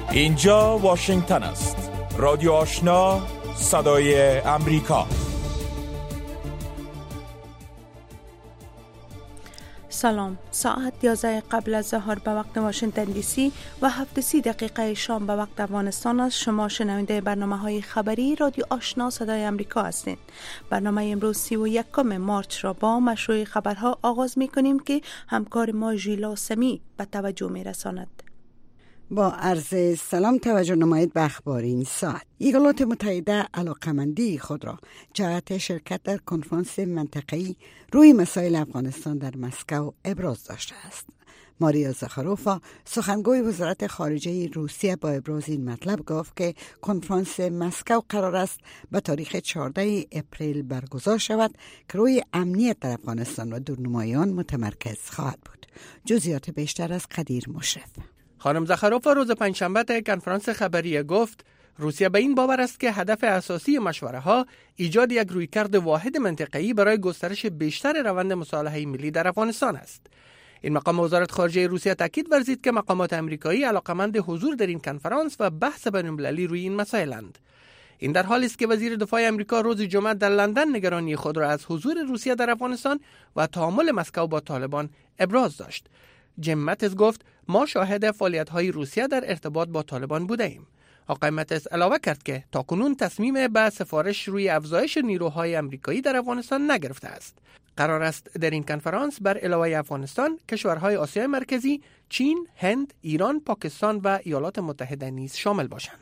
اینجا واشنگتن است. رادیو آشنا، صدای امریکا. سلام. ساعت 11 قبل از ظهر به وقت واشنگتن دی سی و 7:30 شام به وقت افغانستان است. شما شنونده برنامه‌های خبری رادیو آشنا صدای امریکا هستید. برنامه امروز 31 مارچ را با مشروع خبرها آغاز می‌کنیم که همکار ما ژیلا سمی به توجه می‌رساند. با عرض سلام توجه نمایید به اخبار این ساعت. ایالات متحده علاقمندی خود را جهت شرکت در کنفرانس منطقه‌ای روی مسائل افغانستان در مسکو ابراز داشته است. ماریا زخاروفا سخنگوی وزارت خارجه روسیه با ابراز این مطلب گفت که کنفرانس مسکو قرار است به تاریخ 14 اپریل برگزار شود که روی امنیت در افغانستان و دورنمایان متمرکز خواهد بود. جزئیات بیشتر از قدیر مشرف. خانم زخاروفا روز پنجشنبه در کنفرانس خبری گفت روسیه به این باور است که هدف اساسی مشوره ها ایجاد یک رویکرد واحد منطقه‌ای برای گسترش بیشتر روند مصالحه ملی در افغانستان است. این مقام وزارت خارجه روسیه تاکید ورزید که مقامات آمریکایی علاقمند حضور در این کنفرانس و بحث بین‌المللی روی این مسائلند. این در حالی است که وزیر دفاع آمریکا روز جمعه در لندن نگرانی خود را از حضور روسیه در افغانستان و تعامل مسکو با طالبان ابراز داشت. جیم ماتیس گفت ما شاهد فعالیت‌های روسیه در ارتباط با طالبان بودیم. آقای ماتیس علاوه کرد که تاکنون تصمیم به سفارش روی افزایش نیروهای آمریکایی در افغانستان نگرفته است. قرار است در این کنفرانس بر علاوه افغانستان کشورهای آسیای مرکزی، چین، هند، ایران، پاکستان و ایالات متحده نیز شامل باشند.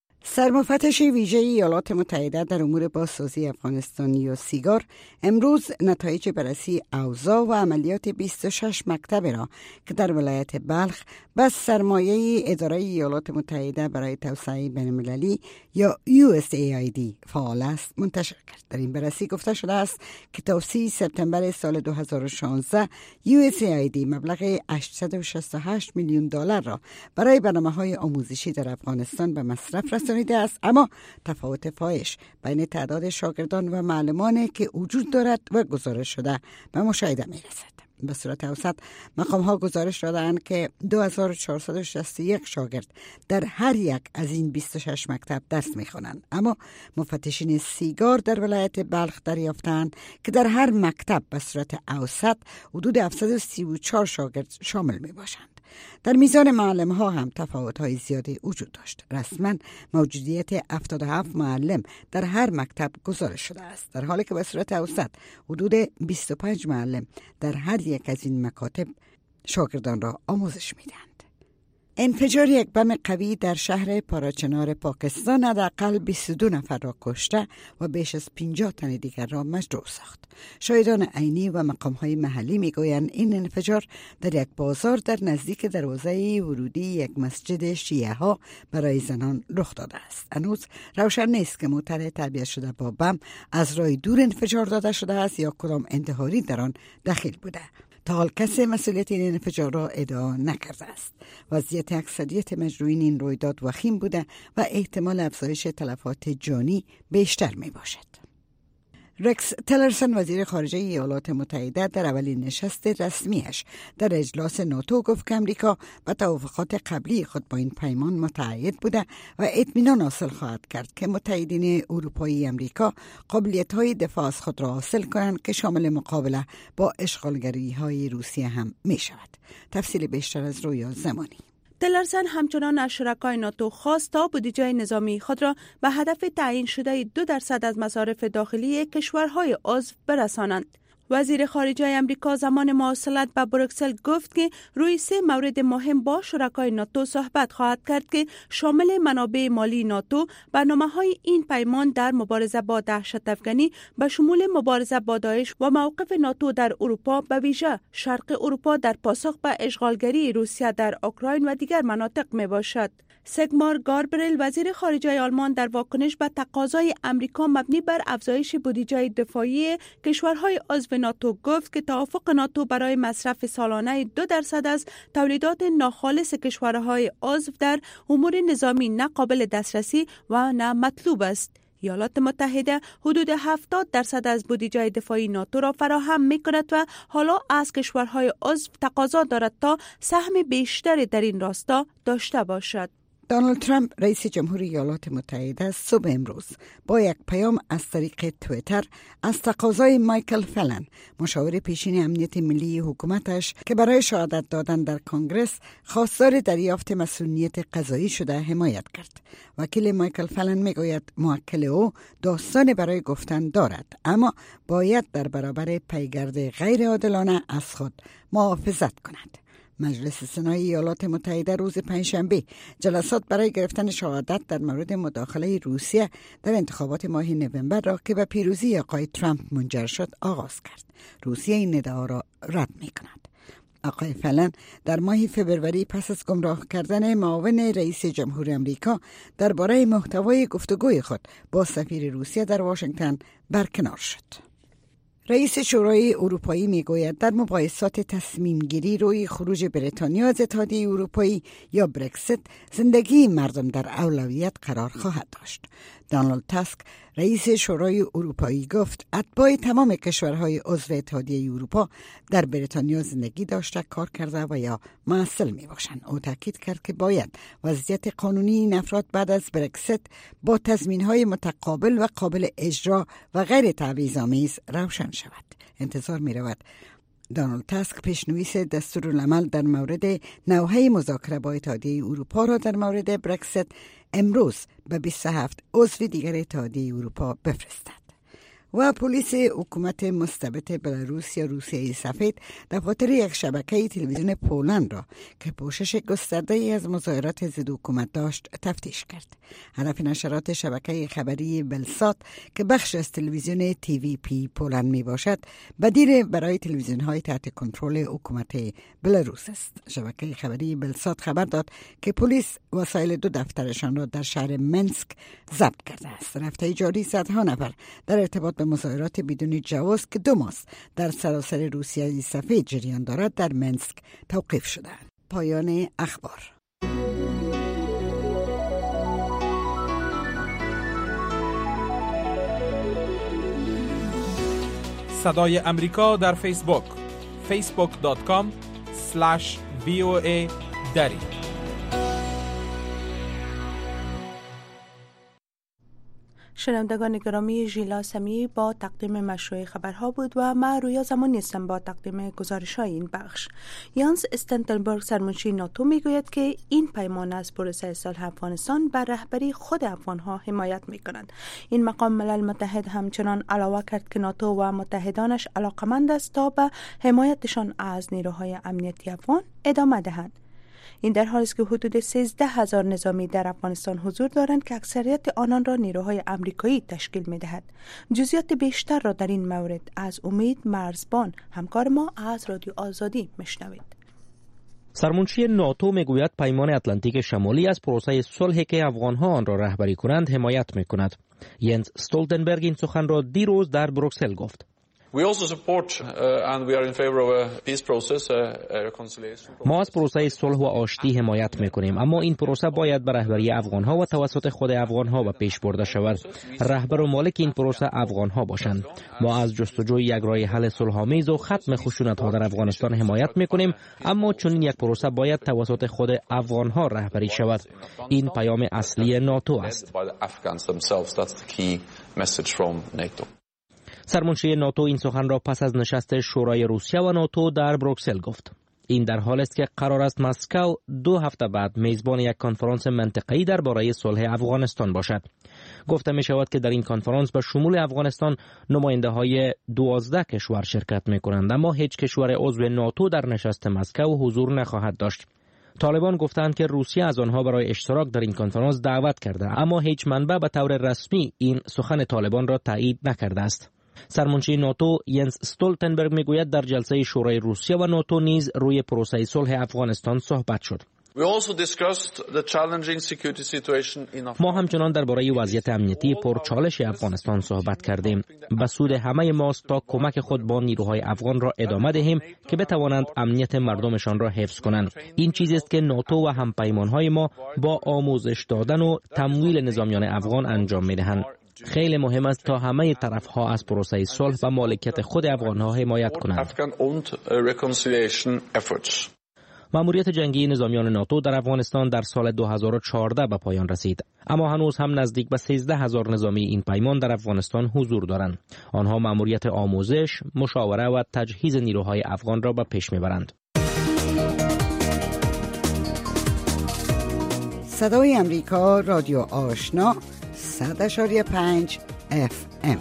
سرمفتش ویژه ایالات متحده در امور بازسازی افغانستان یا سیگار امروز نتایج بررسی اوضاع و عملیات 26 مکتب را که در ولایت بلخ بس سرمایه اداره ایالات متحده برای توسعه بین‌المللی یا USAID فعال است منتشر کرد. در این بررسی گفته شده است که تا 30 سپتامبر سال 2016 USAID مبلغ 868 میلیون دلار را برای برنامه‌های آموزشی در افغانستان به مصرف رسانیده است، اما تفاوت فاحش بین تعداد شاگردان و معلمان که وجود دارد و گزارش شده به مشاهده می‌رسد. به صورت اوسط مقام‌ها گزارش دادند که 2461 شاگرد در هر یک از این 26 مکتب درس می‌خوانند، اما مفتشین سیگار در ولایت بلخ دریافتند که در هر مکتب به صورت اوسط حدود 734 شاگرد شامل می‌باشند. در میزان معلم ها هم تفاوت های زیادی وجود داشت. رسما موجودیت 77 معلم در هر مکتب گزارش شده است، در حالی که به صورت اوسط حدود 25 معلم در هر یک از این مکاتب شاگردان را آموزش میدهند. انفجار یک بم قوی در شهر پاراچنار پاکستان حداقل 22 نفر را کشته و بیش از 50 تن دیگر را مجروح ساخت. شاهدان عینی و مقام‌های محلی میگویند این انفجار در یک بازار در نزدیک دروازه ورودی یک مسجد شیعه ها برای زنان رخ داده است. هنوز روشن نیست که موتر تعبیه شده با بم از راه دور انفجار داده شده است یا کدام انتحاری در آن دخیل بوده. تا حال کسی مسئولیت این انفجار را ادعا نکرده است. وضعیت اکثریت مجروحین این رویداد وخیم بوده و احتمال افزایش تلفات جانی بیشتر می باشد. رکس تلرسون وزیر خارجه ایالات متحده در اولین نشست رسمیش در اجلاس ناتو گفت که امریکا به توافقات قبلی خود با این پیمان متعهد بوده و اطمینان حاصل خواهد کرد که متحدین اروپایی امریکا قابلیت‌های دفاع از خود را حاصل کنند که شامل مقابله با اشغالگری‌های روسیه هم می شود. تفصیل بیشتر از رویا زمانی. تلرسن همچنان از شرکای ناتو خواست تا بودجه نظامی خود را به هدف تعیین شده 2% از مصارف داخلی کشورهای عضو برسانند. وزیر خارجه امریکا زمان مواصلت به بروکسل گفت که روی 3 مورد مهم با شرکای ناتو صحبت خواهد کرد که شامل منابع مالی ناتو، برنامه‌های این پیمان در مبارزه با دهشت افغانی به شمول مبارزه با داعش و موقف ناتو در اروپا، به ویژه شرق اروپا در پاسخ به اشغالگری روسیه در اوکراین و دیگر مناطق می باشد. سگمار گاربرل وزیر خارجه آلمان در واکنش به تقاضای امریکا مبنی بر افزایش بودجه دفاعی کشورهای عضو ناتو گفت که توافق ناتو برای مصرف سالانه 2% از تولیدات ناخالص کشورهای عضو در امور نظامی نه قابل دسترسی و نه مطلوب است. ایالات متحده حدود 70% از بودجه دفاعی ناتو را فراهم می‌کند و حالا از کشورهای عضو تقاضا دارد تا سهم بیشتری در این راستا داشته باشد. دونالد ترامپ رئیس جمهوری ایالات متحده صبح امروز با یک پیام از طریق توییتر از تقاضای مایکل فلن مشاور پیشین امنیت ملی حکومتش که برای شهادت دادن در کنگرس خواستار دریافت مسئولیت قضایی شده حمایت کرد. وکیل مایکل فلن میگوید موکل او داستان برای گفتن دارد، اما باید در برابر پیگرد غیر عادلانه از خود محافظت کند. مجلس سنای ایالات متحده روز پنجشنبه جلسات برای گرفتن شهادت در مورد مداخله روسیه در انتخابات ماه نوامبر را که به پیروزی آقای ترامپ منجر شد آغاز کرد. روسیه این ادعا را رد می کند. آقای فلن در ماه فبروری پس از گمراه کردن معاون رئیس جمهور آمریکا درباره محتوای گفتگوی خود با سفیر روسیه در واشنگتن برکنار شد. رئیس شورای اروپایی میگوید در مباحثات تصمیم گیری روی خروج بریتانیا از اتحادیه اروپایی یا برکزیت زندگی مردم در اولویت قرار خواهد داشت. دونالد تاسک رئیس شورای اروپایی گفت اتباع تمام کشورهای عضو اتحادیه اروپا در بریتانیا زندگی داشته، کار کرده و یا معسل می باشند. او تاکید کرد که باید وضعیت قانونی این افراد بعد از برکزیت با تضمین‌های متقابل و قابل اجرا و غیر تبعیض‌آمیز روشن شود. انتظار می رود دونالد تاسک پیشنویس دستورالعمل در مورد نوحه مذاکره با اتحادیه اروپا را در مورد برکزیت امروز به 27 عضو دیگر اتحادیه اروپا بفرستد. و پلیس حکومت مستبد بلاروس یا روسیه سفید دفاتر یک شبکه تلویزیون پولند را که پوشش گسترده‌ای از مظاهرات ضد حکومت داشت تفتیش کرد. هدف نشرات شبکه خبری بلسات که بخش از تلویزیون TVP پولند می باشد بدیل برای تلویزیون‌های تحت کنترل حکومت بلاروس است. شبکه خبری بلسات خبر داد که پلیس وسایل 2 دفترشان را در شهر منسک ضبط کرده است. در هفته جاری صدها نفر در ارتباط به مظاهرات بدون جواز که 2 ماه در سراسر روسیه سفید جریان دارد در منسک توقیف شدند. پایان اخبار. صدای امریکا در فیسبوک facebook.com/VOA دری. شنوندگان گرامی، ژیلا سمی با تقدیم مشروع خبرها بود و من رویا زمانی هستم با تقدیم گزارش‌های این بخش. یانس استولتنبرگ سرمنشی ناتو میگوید که این پیمان از پروسه صلح افغانستان بر رهبری خود افغان‌ها حمایت می‌کند. این مقام ملل متحد همچنان علاوه کرد که ناتو و متحدانش علاقمند است تا به حمایتشان از نیروهای امنیتی افغان ادامه دهند. این در حالی است که حدود 13,000 نظامی در افغانستان حضور دارند که اکثریت آنان را نیروهای آمریکایی تشکیل می‌دهد. جزئیات بیشتر را در این مورد از امید مرزبان همکار ما از رادیو آزادی میشنوید. سرمنشی ناتو میگوید پیمان اتلانتیک شمالی از پروسه صلحی که افغان‌ها آن را رهبری کنند حمایت می‌کند. ینس استولتنبرگ این سخن را دیروز در بروکسل گفت. ما از پروسه صلح و آشتی حمایت میکنیم، اما این پروسه باید به رهبری افغان‌ها و توسط خود افغان‌ها به پیش برده شود. رهبر و مالک این پروسه افغان‌ها باشند. ما از جستجوی یک راه حل صلح‌آمیز و ختم خشونت‌ها در افغانستان حمایت میکنیم، اما چنین یک پروسه باید توسط خود افغان‌ها رهبری شود. این پیام اصلی ناتو است. سرمنشی ناتو این سخن را پس از نشست شورای روسیه و ناتو در بروکسل گفت. این در حال است که قرار است مسکو 2 هفته بعد میزبان یک کنفرانس منطقه‌ای درباره صلح افغانستان باشد. گفته می شود که در این کنفرانس به شمول افغانستان نماینده‌های 12 کشور شرکت می کنند، اما هیچ کشور عضو ناتو در نشست مسکو حضور نخواهد داشت. طالبان گفتند که روسیه از آنها برای اشتراک در این کنفرانس دعوت کرده، اما هیچ منبع به طور رسمی این سخن طالبان را تایید نکرده است. سرمنشی ناتو ینس استولتنبرگ میگوید در جلسه شورای روسیه و ناتو نیز روی پروسه صلح افغانستان صحبت شد. ما همچنان درباره وضعیت امنیتی پرچالش افغانستان صحبت کردیم. به سود همه ماست تا کمک خود با نیروهای افغان را ادامه دهیم که بتوانند امنیت مردمشان را حفظ کنند. این چیزی است که ناتو و همپیمانهای ما با آموزش دادن و تمویل نظامیان افغان انجام میدهند. خیلی مهم است تا همه طرف‌ها از پروسه صلح و مالکیت خود افغان‌ها حمایت کنند. مأموریت جنگی نظامیان ناتو در افغانستان در سال 2014 به پایان رسید، اما هنوز هم نزدیک به 13,000 نظامی این پیمان در افغانستان حضور دارند. آنها مأموریت آموزش، مشاوره و تجهیز نیروهای افغان را به پیش میبرند. صدای امریکا، رادیو آشنا، 100.5 FM.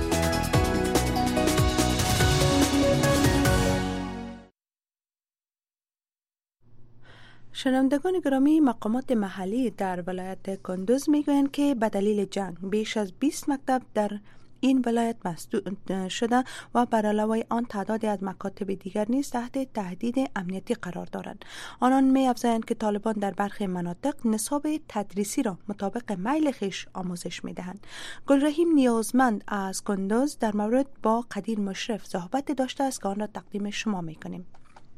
شنوندگان گرامی، مقامات محلی در ولایت کندوز میگویند که به دلیل جنگ بیش از 20 مکتب در این ولایت مسدود شده و بر علاوه آن تعدادی از مکاتب دیگر نیز تحت تهدید امنیتی قرار دارند. آنان می‌افزایند که طالبان در برخی مناطق نصاب تدریسی را مطابق میل خویش آموزش می‌دهند. گلرحیم نیازمند از کندوز در مورد با قدیر مشرف صحبت داشته است که آن را تقدیم شما می‌کنیم.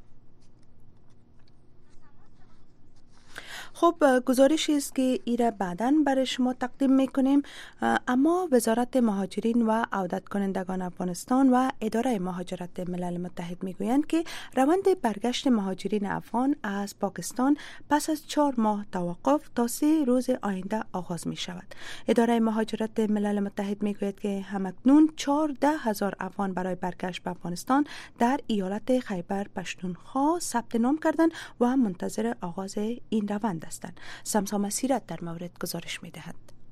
خب گزارشی است که ایره بعداً برای شما تقدیم میکنیم، اما وزارت مهاجرین و عودت کنندگان افغانستان و اداره مهاجرت ملل متحد میگویند که روند برگشت مهاجرین افغان از پاکستان پس از 4 ماه توقف تا 3 روز آینده آغاز می شود. اداره مهاجرت ملل متحد میگوید که همکنون 14,000 افغان برای برگشت به افغانستان در ایالت خیبر پشتونخوا ثبت نام کردند و منتظر آغاز این روند هستند. سمسا مسیرت در مورد گزارش می‌دهد.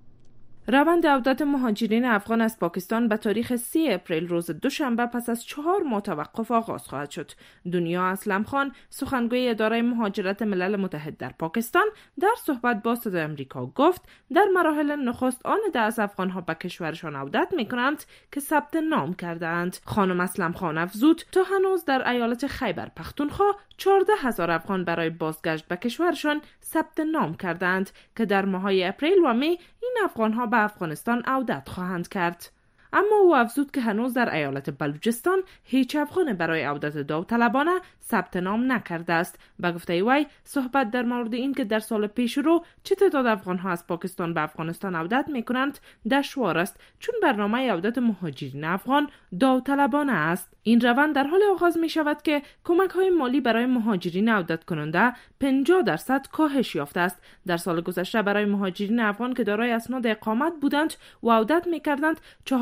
روند عودت مهاجرین افغان از پاکستان به تاریخ 3 اپریل روز دوشنبه پس از 4 ماه توقف آغاز خواهد شد. دنیا اسلم خان، سخنگوی اداره مهاجرت ملل متحد در پاکستان، در صحبت با صدای آمریکا گفت در مراحل نخست آن عده از افغان‌ها به کشورشان عودت می‌کنند که ثبت نام کرده‌اند. خانم اسلم خان افزود تا هنوز در ایالت خیبر پختونخوا 14,000 افغان برای بازگشت به کشورشان ثبت نام کردند که در ماه‌های اپریل و می این افغان‌ها به افغانستان عودت خواهند کرد. اما او افزود که هنوز در ایالت بلوچستان هیچ افغان برای عودت داوطلبانه ثبت نام نکرده است. به گفته وی صحبت در مورد این که در سال پیش رو چه تعداد افغان‌ها از پاکستان به افغانستان عودت می‌کنند دشوار است، چون برنامه عودت مهاجرین افغان داوطلبانه است. این روند در حال آغاز می‌شود که کمک‌های مالی برای مهاجرین عودت کننده 50% کاهش یافته است. در سال گذشته برای مهاجرین افغان که دارای اسناد اقامت بودند و عودت می‌کردند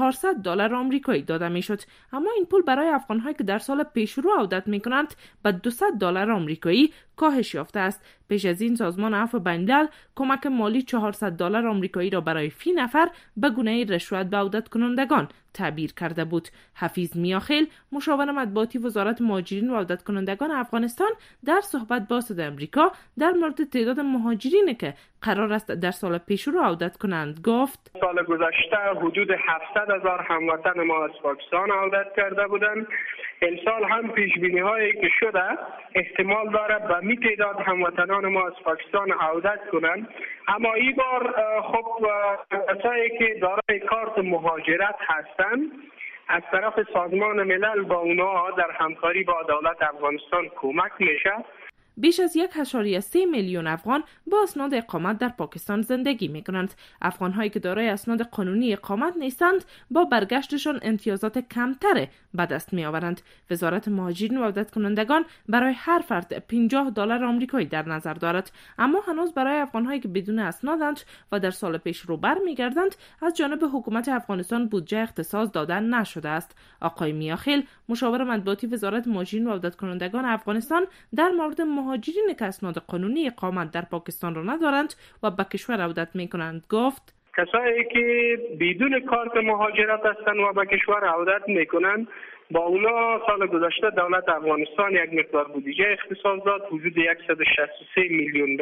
$400 آمریکایی داده میشد، اما این پول برای افغان‌هایی که در سال پیشرو عودت می‌کنند به $200 آمریکایی کاهش یافته است. پیش از این سازمان عفو بین‌الملل کمک مالی $400 آمریکایی را برای فی نفر به گونه رشوت به عودت کنندگان تعبیر کرده بود. حفیظ میاخیل، مشاور مطبوعاتی وزارت مهاجرین و عودت کنندگان افغانستان، در صحبت با صدای آمریکا در مورد تعداد مهاجرینی که قرار است در سال پیشرو عودت کنند گفت: سال گذشته حدود 700,000 هموطن ما از پاکستان عودت کرده بودند. امسال هم پیش بینی هایی که شده احتمال داره به می تعداد هموطنان ما از پاکستان عودت کنند، اما این بار خب کسایی که دارای کارت مهاجرت هستند از طرف سازمان ملل با اونها در همکاری با دولت افغانستان کمک میشه. بیش از 1.3 میلیون افغان با اسناد اقامت در پاکستان زندگی می‌کنند. افغان‌هایی که دارای اسناد قانونی اقامت نیستند با برگشتشان امتیازات کمتر به دست می‌آورند. وزارت مهاجرین و عودت کنندگان برای هر فرد $50 آمریکایی در نظر دارد، اما هنوز برای افغان‌هایی که بدون اسنادند و در سال پیش رو برمیگردند از جانب حکومت افغانستان بودجه اختصاص داده نشده است. آقای میاخیل، مشاور مطبوعاتی وزارت مهاجرین و عودت کنندگان افغانستان، در مورد مهاجرین که اسناد قانونی اقامت در پاکستان را ندارند و به کشور عودت میکنند گفت: کسایی که بدون کارت مهاجرت هستند و به کشور عودت میکنند با اونا سال گذشته دولت افغانستان یک مقدار بودجه اختصاص داد، حدود $163 میلیون.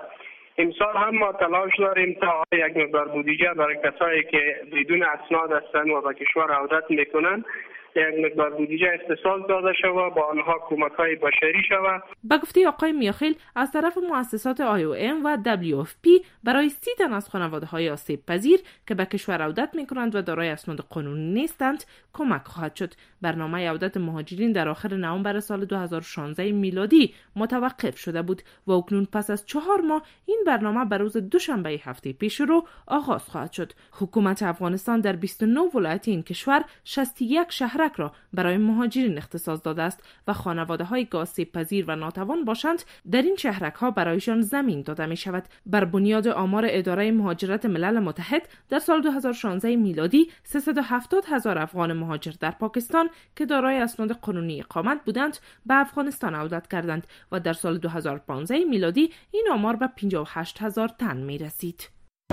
امسال هم ما تلاش داریم تا یک مقدار بودجه برای کسایی که بدون اسناد هستند و به کشور عودت میکنند یک مقدار بودجه اختصاص داده شود، با آنها کمک‌های بشری شود. به گفته آقای میاخیل، از طرف مؤسسات IOM و WFP برای 30 تن از خانواده‌های آسیب پذیر که به کشور عودت می‌کنند و دارای اسناد قانونی نیستند کمک خواهد شد. برنامه عودت مهاجرین در آخر نوامبر سال 2016 میلادی متوقف شده بود و اکنون پس از 4 ماه این برنامه بر روز دوشنبه هفته پیش رو آغاز خواهد شد. حکومت افغانستان در 29 ولایت این کشور 61 شهر مشترک را برای مهاجرین اختصاص داده است و خانواده‌های آسیب پذیر و ناتوان باشند در این شهرک‌ها برایشان زمین داده می شود. بر بنیاد آمار اداره مهاجرت ملل متحد در سال 2016 میلادی 370,000 افغان مهاجر در پاکستان که دارای اسناد قانونی اقامت بودند به افغانستان عودت کردند و در سال 2015 میلادی این آمار به 58,000 تن می رسید.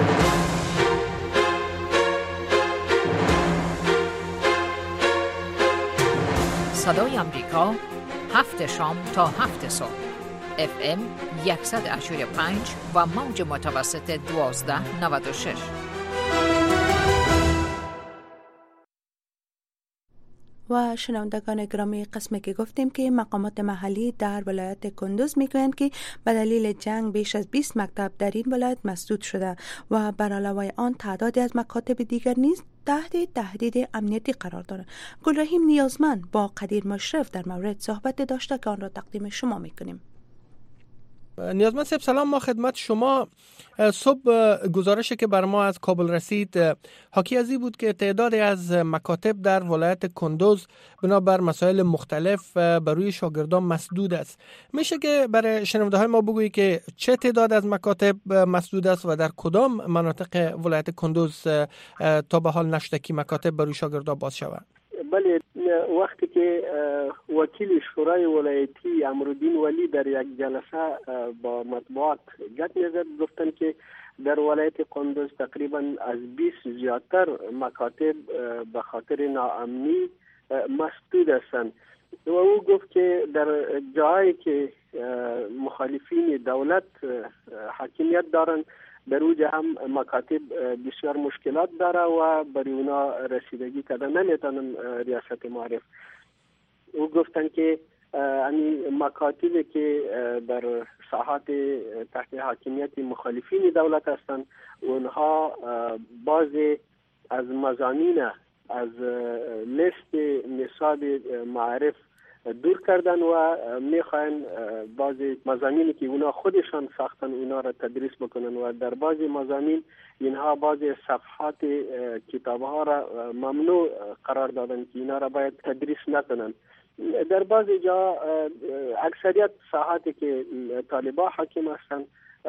صدای امریکا 7 شام تا 7 صبح FM 100.5 و موج متوسط 1296. و شنوندگان گرامی، قسمی که گفتیم که مقامات محلی در ولایت کندوز میگویند که به دلیل جنگ بیش از 20 مکتب در این ولایت مسدود شده و بر علاوه آن تعدادی از مکاتب دیگر نیز تحت تهدید امنیتی قرار دارند. گلرحیم نیازمند با قدیر مشرف در مورد صحبت داشته که آن را تقدیم شما میکنیم. نیازمند صاحب سلام، ما خدمت شما. صبح گزارشی که بر ما از کابل رسید حاکی از این بود که تعدادی از مکاتب در ولایت کندوز بنابر مسائل مختلف بر روی شاگردان مسدود است. میشه که برای شنونده های ما بگویی که چه تعداد از مکاتب مسدود است و در کدام مناطق ولایت کندوز تا به حال نشده که مکاتب بر روی شاگردان باز شود؟ بله، وقتی که وکیل شورای ولایتی امرالدین ولی در یک جلسه با مطبوعات گپ زد، گفتن که در ولایت کندوز تقریبا از 20 زیادتر مکاتب به خاطر ناامنی مسدود هستند و او گفت که در جایی که مخالفین دولت حاکمیت دارند در اوجه هم مکاتب بسیار مشکلات داره و برای اونا رسیدگی کردن نمیتونن ریاست معارف. او گفتن که مکاتبی که در ساحات تحت حاکمیت مخالفین دولت هستند اونها بعضی از مضامین از لیست نصاب معارف دور کردن و میخواین بعضی مضامینی که اونا خودشان ساختن اونا را تدریس بکنن و در بعضی مضامین اینها بعضی صفحات کتابها را ممنوع قرار دادن که اینا را باید تدریس نکنن. در بعضی جا اکثریت ساحاتی که طالبا حاکم هستند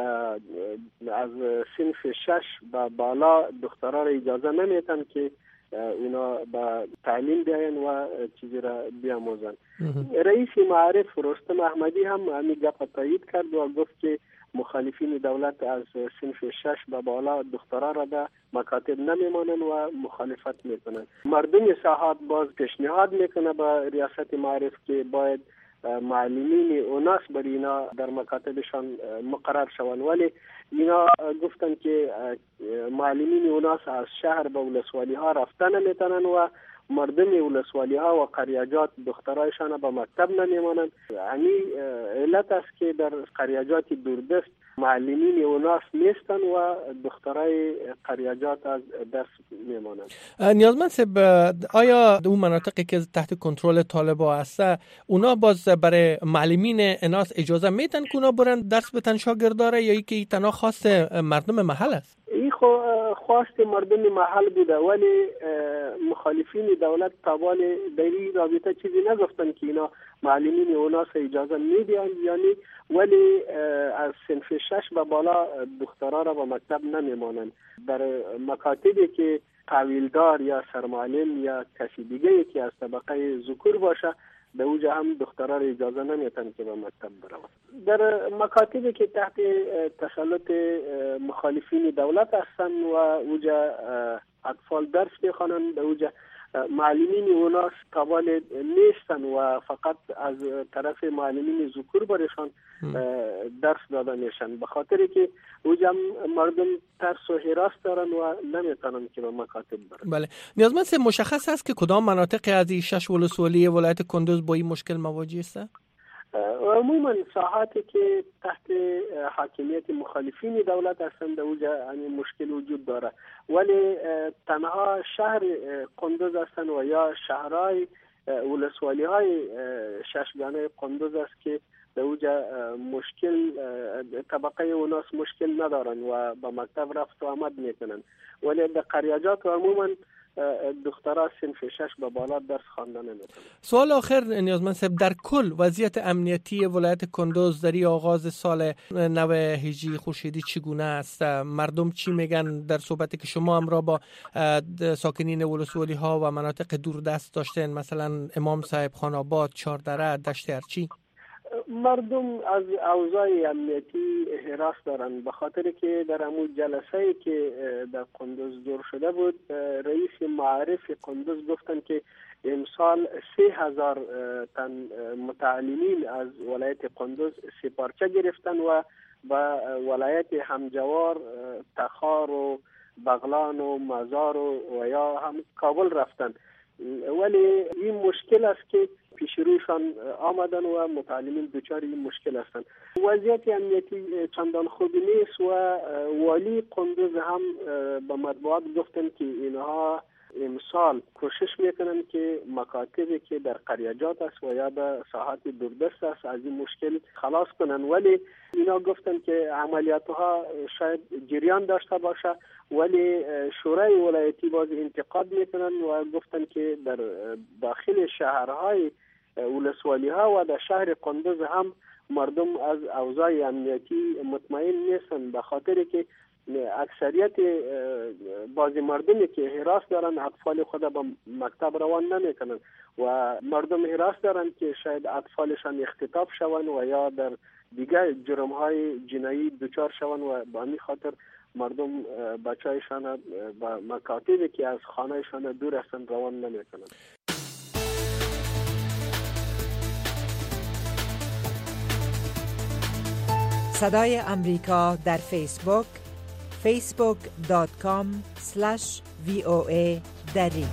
از صنف 6 و بالا دخترها را اجازه نمیتن که اونا با تعلیم بیاین و چیزی را بیاموزن. رئیس معارف رستم احمدی هم همین گپ تایید کرد و گفت که مخالفین دولت از صنف 6 به بالا دخترها را به مکاتب نمیمانن و مخالفت میکنن. مردم ساحات باز پیشنهاد میکنه به ریاست معارف که باید معلمین اوناس بر اینا در مکاتبشان مقرر شوند، ولی اینا گفتن که معلمین اوناس از شهر به ولسوالی ها رفتن نمیتونن و مردم ولسوالی ها و قریاجات دخترایشان به مکتب نمیمانند. یعنی علت است که در قریاجات دوردست معلمین اوناس نیستن و دخترای قریاجات از دست میمانند. نیازمند صاحب، آیا اون مناطقی که تحت کنترل طالبا هست اونا باز برای معلمین اناس اجازه میتن که اونا برن درس بتن شاگرداره یا اینکه تنها خاص مردم محل است؟ این خواست مردم محل بوده، ولی مخالفین دولت طوال در این رابطه چیزی نگفتن که اینا معلمین اوناس اجازه میدن، یعنی ولی از صنف 6 به بالا دخترها را به مکتب نمیمانند. در مکاتبی که تحویلدار یا سرمعلم یا کسی دیگه که از طبقه ذکور باشه به اوجه هم دخترها را اجازه نمیتن که به مکتب بروند. در مکاتبی که تحت تسلط مخالفین دولت هستند و اوجه اطفال درس بخوانند، به اوجه معلمین اوناس طوال نیستن و فقط از طرف معلمین ذکور برشان درس داده میشن، به خاطر که اوجه مردم ترس و هراس دارن و نمیتونن که به مکاتب برن. بله، نیازمند مشخص است که کدام مناطق از این 6 ولسوالی ولایت کندوز با این مشکل مواجه است؟ عموما ساحاتی که تحت حاکمیت مخالفین دولت هستند اوجه همین مشکل وجود داره، ولی تنها شهر کندوز هستند و یا شهرهای ولسوالی های ششگانه کندوز است که به اوجه مشکل طبقه اوناس مشکل ندارن و به مکتب رفت و آمد میکنن، ولی در قریاجات و عموما دخترها صنف 6 به بالا درس خواندن نمیتونن. سوال آخر نیازمند صاحب، در کل وضعیت امنیتی ولایت کندوز در آغاز سال نو هجری خورشیدی چگونه است؟ مردم چی میگن در صحبتی که شما هم را با ساکنین ولسوالی ها و مناطق دوردست داشتین، مثلا امام صاحب، خان آباد، چاردره، دشت ارچی؟ مردم از اوضاع امنیتی هراس دارن، به خاطر که در همون جلسه‌ای که در قندوز دور شده بود، رئیس معارف قندوز گفتن که امسال 3000 تن متعلمین از ولایت قندوز سپارچه گرفتن و ولایت همجوار، تخار و بغلان و مزار و یا هم کابل رفتن. ولی این مشکل است که پیش روشان آمدن و متعلمین دچار این مشکل هستند. وضعیت امنیتی چندان خوبی نیست و والی قندوز هم به مطبوعات گفتن که اینها امسال کوشش میکنن که مکاتبی که در قریجات است و یا به ساحات دوردست است از این مشکل خلاص کنن، ولی اینا گفتن که عملیات ها شاید جریان داشته باشه، ولی شورای ولایتی باز انتقاد میکنن و گفتن که در داخل شهرهای ولسوالی ها و در شهر قندوز هم مردم از اوضاع امنیتی مطمئن نیستن، به خاطر که اکثریت بعضی مردمی که هراس دارن اطفال خود به مکتب روان نمیکنن و مردم هراس دارن که شاید اطفالشان اختطاف شون و یا در دیگر جرم‌های جنایی دچار شون و به همین خاطر مردم بچه‌هایشان به مکاتبی که از خانه‌شان دور هستند روان نمیکنن. صدای امریکا در فیسبوک facebook.com/VOA دری.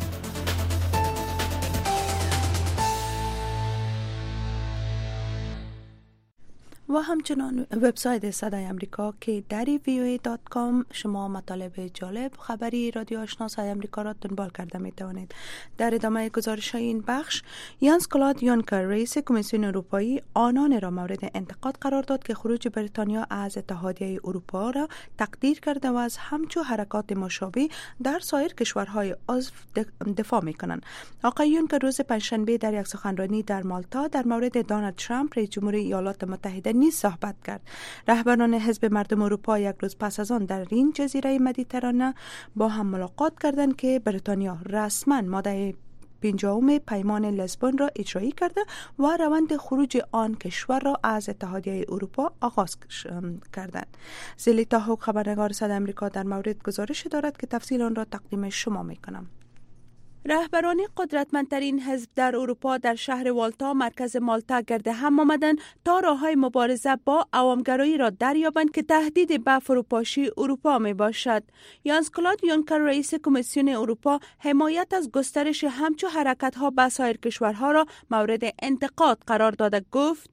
و همچنان وبسایت صدای امریکا که دری voa.com شما مطالب جالب خبری رادیو آشنا صدای امریکا را دنبال کرده می توانید. در ادامه گزارش های این بخش، یانس کلاد یونکر رئیس کمیسیون اروپایی آنان را مورد انتقاد قرار داد که خروج بریتانیا از اتحادیه اروپا را تقدیر کرده و از همچو حرکات مشابه در سایر کشورهای عضو دفاع می کنند. آقای یونکر روز پنجشنبه در یک سخنرانی در مالتا در مورد دونالد ترامپ رئیس جمهور ایالات متحده نیز صحبت کرد. رهبران حزب مردم اروپا یک روز پس از آن در این جزیره مدیترانه با هم ملاقات کردند که بریتانیا رسما ماده 50 پیمان لیسبون را اجرایی کرده و روند خروج آن کشور را از اتحادیه اروپا آغاز کردند. زلیتا هوک خبرنگار صدای آمریکا در مورد گزارش دارد که تفصیل آن را تقدیم شما می‌کنم. رهبران قدرتمندترین حزب در اروپا در شهر والتا مرکز مالتا گرد هم آمدند تا راه‌های مبارزه با عوامگرایی را دریابند که تهدید به فروپاشی اروپا می باشد. یانس کلاد یونکر رئیس کمیسیون اروپا حمایت از گسترش همچو حرکت‌ها به سایر کشورها را مورد انتقاد قرار داده گفت: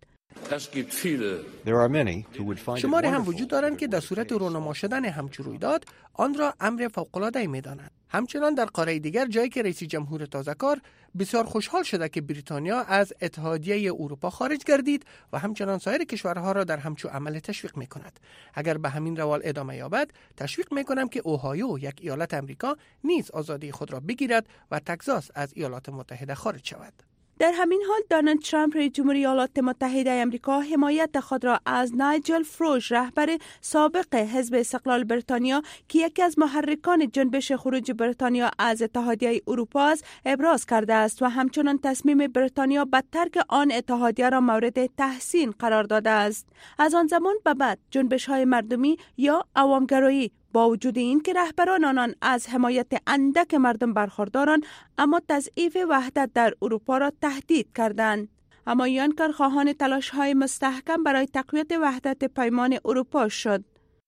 شماری هم وجود دارند که در صورت رونما شدن همچون رویداد آن را امر فوق‌العاده می‌دانند. همچنان در قاره دیگر جایی که رئیس جمهور تازه‌کار بسیار خوشحال شده که بریتانیا از اتحادیه اروپا خارج گردید و همچنان سایر کشورها را در همچون عمل تشویق می‌کند. اگر به همین روال ادامه یابد، تشویق می‌کنم که اوهایو، یک ایالت امریکا، نیز آزادی خود را بگیرد و تگزاس از ایالات متحده خارج شود. در همین حال دونالد ترامپ رئیس جمهور ایالات متحده آمریکا حمایت خود را از نایجل فروش رهبر سابق حزب استقلال بریتانیا که یکی از محرکان جنبش خروج بریتانیا از اتحادیه اروپا است ابراز کرده است و همچنان تصمیم بریتانیا به ترک آن اتحادیه را مورد تحسین قرار داده است. از آن زمان به بعد جنبش‌های مردمی یا عوامگرایی با وجود این که رهبران آنان از حمایت اندک مردم برخوردارند، اما تضعیف وحدت در اروپا را تهدید کردند. اما یونکر خواهان تلاش‌های مستحکم برای تقویت وحدت پیمان اروپا شد.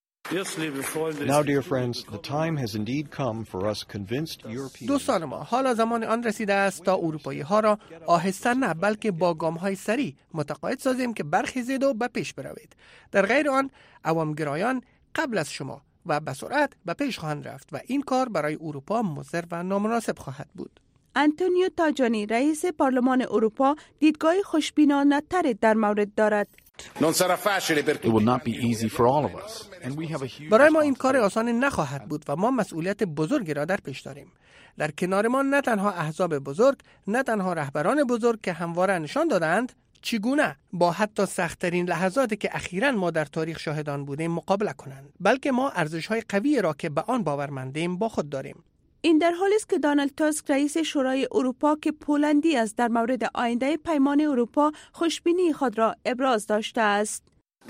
دوستان ما، حالا زمان آن رسیده است تا اروپایی ها را آهسته نه بلکه با گام های سریع متقاعد سازیم که برخیزید و به پیش بروید. در غیر آن عوامگرایان قبل از شما و به سرعت به پیش خواهند رفت و این کار برای اروپا مضر و نامناسب خواهد بود. آنتونیو تاجانی رئیس پارلمان اروپا دیدگاه خوشبینانه تری در مورد دارد. برای ما این کار آسان نخواهد بود و ما مسئولیت بزرگی را در پیش داریم. در کنار ما نه تنها احزاب بزرگ، نه تنها رهبران بزرگ که همواره نشان دادند چگونه با حتی سخت‌ترین لحظاتی که اخیراً ما در تاریخ شاهدان بودیم مقابله کنند، بلکه ما ارزش‌های قوی را که به آن باورمندیم با خود داریم. این در حالی است که دونالد تاسک رئیس شورای اروپا که پولندی است در مورد آینده پیمان اروپا خوشبینی خود را ابراز داشته است.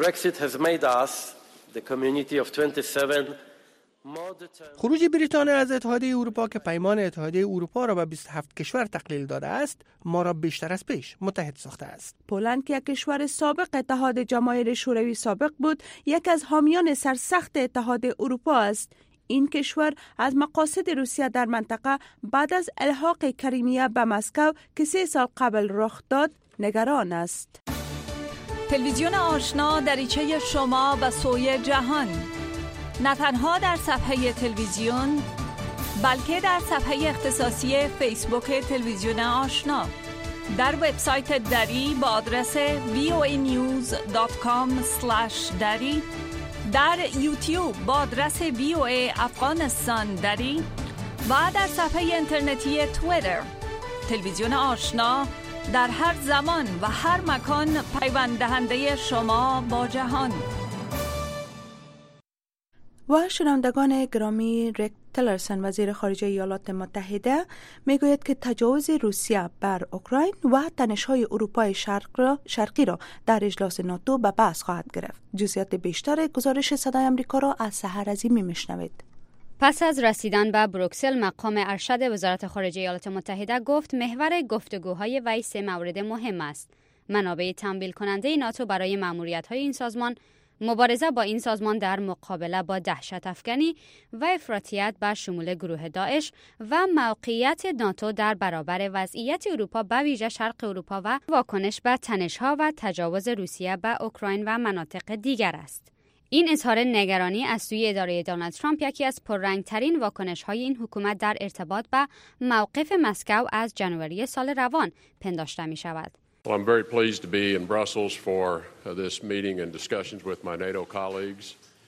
خروج بریتانیا از اتحادیه اروپا که پیمان اتحادیه اروپا را به 27 کشور تقلیل داده است، ما را بیشتر از پیش متحد ساخته است. پولند که یک کشور سابق اتحاد جماهیر شوروی سابق بود، یک از حامیان سرسخت اتحاد اروپا است. این کشور از مقاصد روسیه در منطقه بعد از الحاق کریمیا به مسکو که 3 سال قبل رخ داد نگران است. تلویزیون آشنا دریچه شما به سوی جهان، نه تنها در صفحه تلویزیون بلکه در صفحه اختصاصی فیسبوک تلویزیون آشنا، در وبسایت دری با آدرس voanews.com/dari، در یوتیوب با آدرس VOA افغانستان دری و در صفحه اینترنتی توییتر. تلویزیون آشنا در هر زمان و هر مکان پیوند دهنده شما با جهان. و شنوندگان گرامی، ریکس تیلرسن وزیر خارجه ایالات متحده میگوید که تجاوز روسیه بر اوکراین و تنش‌های اروپای شرقی را در اجلاس ناتو به بحث خواهد گرفت. جزئیات بیشتر گزارش صدای آمریکا را از سحر عظیمی میشنوید. پس از رسیدن به بروکسل، مقام ارشد وزارت خارجه ایالات متحده گفت محور گفتگوهای وی 3 مورد مهم است: منابع تمویل کننده ناتو برای مأموریت‌های این سازمان، مبارزه با این سازمان در مقابله با دهشت افکنی و افراطیت به شمول گروه داعش و موقعیت ناتو در برابر وضعیت اروپا به ویژه شرق اروپا و واکنش به تنش‌ها و تجاوز روسیه به اوکراین و مناطق دیگر است. این اظهار نگرانی از سوی اداره دونالد ترامپ یکی از پررنگ‌ترین واکنش‌های این حکومت در ارتباط به موقف مسکو از جنوری سال روان پنداشته می‌شود. Well, I'm very pleased to be in Brussels for this meeting and discussions with my NATO colleagues.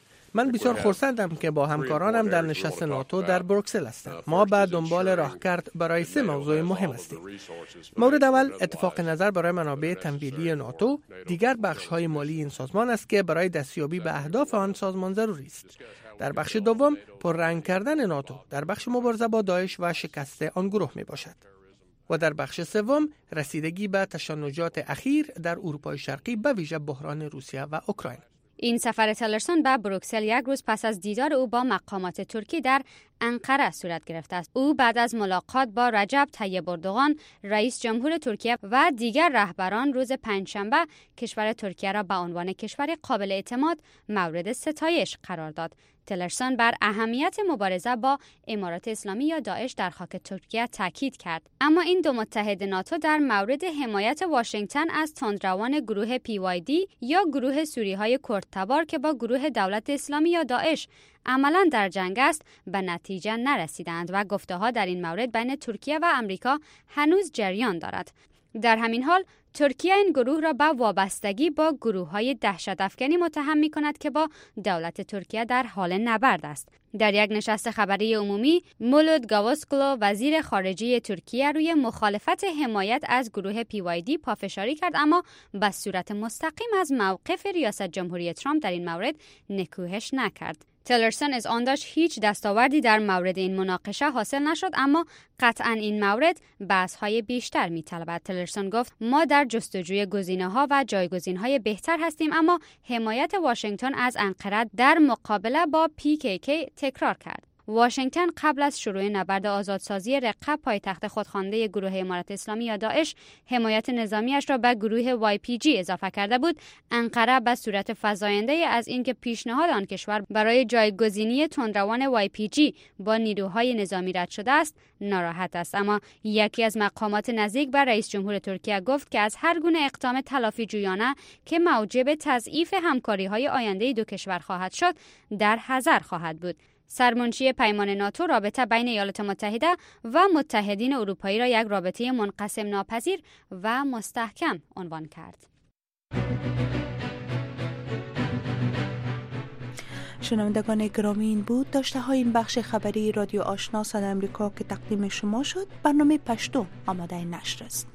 من بسیار خرسندم که با همکارانم در نشست ناتو در بروکسل هستم. ما به دنبال راهکرد برای 3 موضوع مهم هستیم. مورد اول اتفاق نظر برای منابع تمویلی ناتو، دیگر بخش‌های مالی این سازمان است که برای دستیابی به اهداف آن سازمان ضروری است. در بخش دوم پررنگ کردن ناتو در بخش مبارزه با داعش و شکست آن گروه می باشد. و در بخش سوم رسیدگی به تشنجات اخیر در اروپای شرقی به ویژه بحران روسیه و اوکراین. این سفر تیلرسون به بروکسل 1 روز پس از دیدار او با مقامات ترکی در انقره صورت گرفته است. او بعد از ملاقات با رجب طیب اردوغان رئیس جمهور ترکیه و دیگر رهبران روز پنجشنبه کشور ترکیه را به عنوان کشور قابل اعتماد مورد ستایش قرار داد. تیلرسون بر اهمیت مبارزه با امارات اسلامی یا داعش در خاک ترکیه تاکید کرد. اما این 2 متحد ناتو در مورد حمایت واشنگتن از تندروان گروه PYD یا گروه سوریهای کردتبار که با گروه دولت اسلامی یا داعش عملاً در جنگ است به نتیجه نرسیدند و گفته‌ها در این مورد بین ترکیه و امریکا هنوز جریان دارد. در همین حال ترکیه این گروه را به وابستگی با گروه‌های دهشت افکنی متهم می‌کند که با دولت ترکیه در حال نبرد است. در یک نشست خبری عمومی، مولود گاوسکلو وزیر خارجه ترکیه روی مخالفت حمایت از گروه PYD پافشاری کرد، اما به صورت مستقیم از موقف ریاست جمهوری ترامپ در این مورد نکوهش نکرد. تیلرسون از آن داشت هیچ دستاوردی در مورد این مناقشه حاصل نشد، اما قطعاً این مورد بحث‌های بیشتر می‌طلبد. تیلرسون گفت ما در جستجوی گزینه‌ها و جایگزین‌های بهتر هستیم، اما حمایت واشنگتن از انقره در مقابله با PKK تکرار کرد. واشنگتن قبل از شروع نبرد آزادسازی رقه پایتخت خودخوانده گروه امارات اسلامی یا داعش حمایت نظامیش را به گروه YPG اضافه کرده بود. انقره به صورت فزاینده از اینکه پیشنهاد آن کشور برای جایگزینی تندروان YPG با نیروهای نظامی رد شده است ناراحت است. اما یکی از مقامات نزدیک به رئیس جمهور ترکیه گفت که از هر گونه اقدام تلافی جویانه که موجب تضعیف همکاری‌های آینده 2 کشور خواهد شد در حذر خواهد بود. سرمنشی پیمان ناتو رابطه بین ایالات متحده و متحدین اروپایی را یک رابطه منقسم ناپذیر و مستحکم عنوان کرد. شنوندگان گرامی، این بود داشته های این بخش خبری رادیو آشنا صدای امریکا که تقدیم شما شد. برنامه پشتو آماده نشر است.